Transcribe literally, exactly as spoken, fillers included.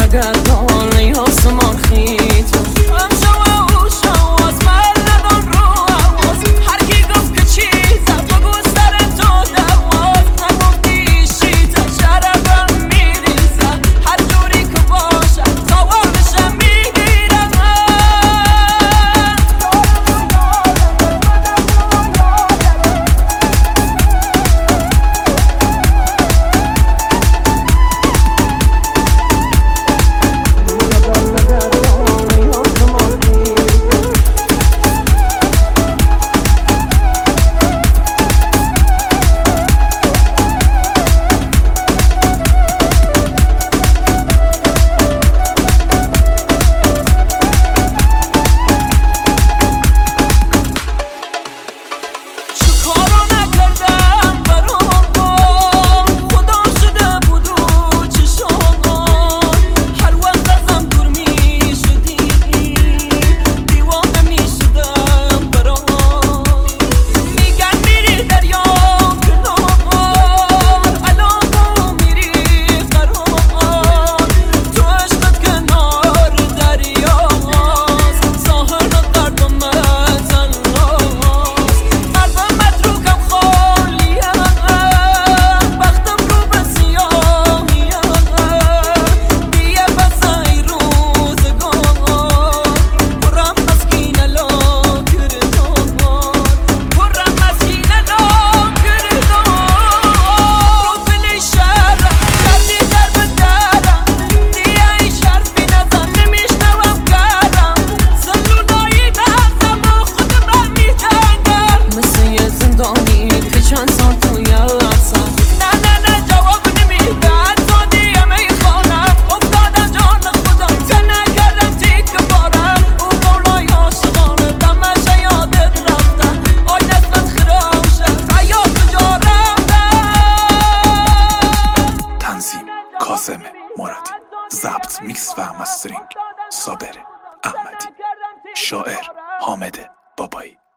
نگردان آسمان خیت امشو و اوشو از من ندان رو عواز هر کی گفت که چیزه بگو سر تو دواز نگفتی شیطه شرفم میریزه هر جوری که باشه خوابشم میگیرم کاظم مرادی، ضبط میکس و مسترینگ صابر احمدی، شاعر حامد بابایی.